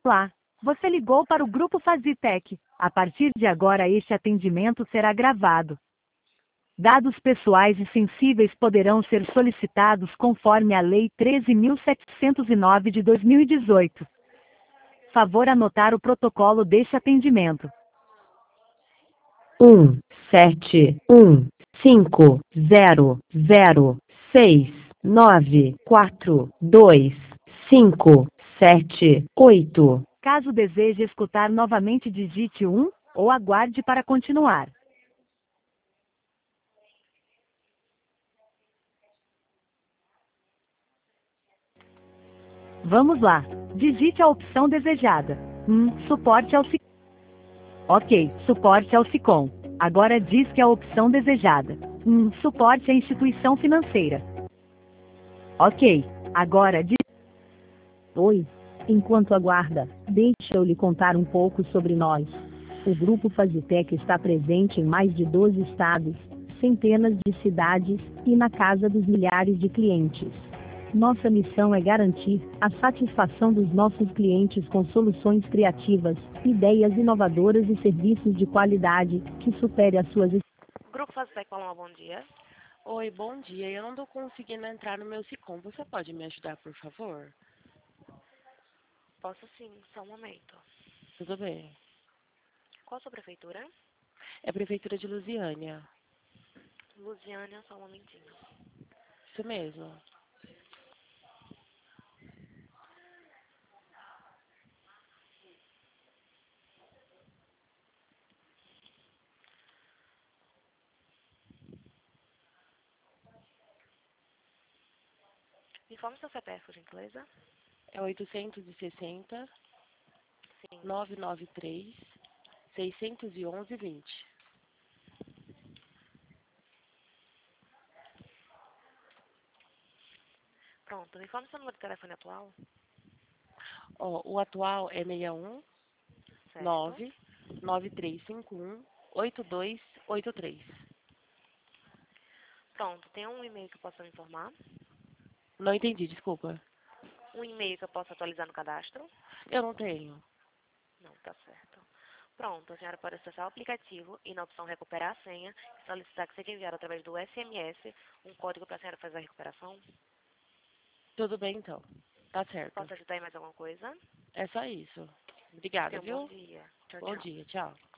Olá, você ligou para o Grupo Fazitec. A partir de agora este atendimento será gravado. Dados pessoais e sensíveis poderão ser solicitados conforme a Lei 13.709 de 2018. Favor anotar o protocolo deste atendimento. 1715006942578. Caso deseje escutar novamente, digite 1 ou aguarde para continuar. Vamos lá. Digite a opção desejada. Suporte ao SICOM. Ok, suporte ao SICOM. Agora diz que a opção desejada. Suporte à instituição financeira. Ok, agora diz... Oi. Enquanto aguarda, deixe eu lhe contar um pouco sobre nós. O Grupo Fazitec está presente em mais de 12 estados, centenas de cidades e na casa dos milhares de clientes. Nossa missão é garantir a satisfação dos nossos clientes com soluções criativas, ideias inovadoras e serviços de qualidade que supere as suas... Grupo Fazitec, Paloma, bom dia. Oi, bom dia. Eu não estou conseguindo entrar no meu SICOM. Você pode me ajudar, por favor? Posso sim, só um momento. Tudo bem. Qual a sua prefeitura? É a Prefeitura de Lusiânia. Lusiânia, só um momentinho. Isso mesmo. Informe seu CPF, por gentileza. É 860 Sim. 993 611 20. Pronto, informe seu número de telefone atual. Ó, o atual é 61 Certo. 9 9351 8283. Pronto, tem um e-mail que eu possa informar? Não entendi, desculpa. Um e-mail que eu possa atualizar no cadastro? Eu não tenho. Não, tá certo. Pronto, a senhora pode acessar o aplicativo e na opção recuperar a senha, solicitar que seja enviado através do SMS um código para a senhora fazer a recuperação. Tudo bem, então. Tá certo. Posso ajudar em mais alguma coisa? É só isso. Obrigada, Tenha um viu? bom dia. Tchau, Bom tchau. dia, tchau.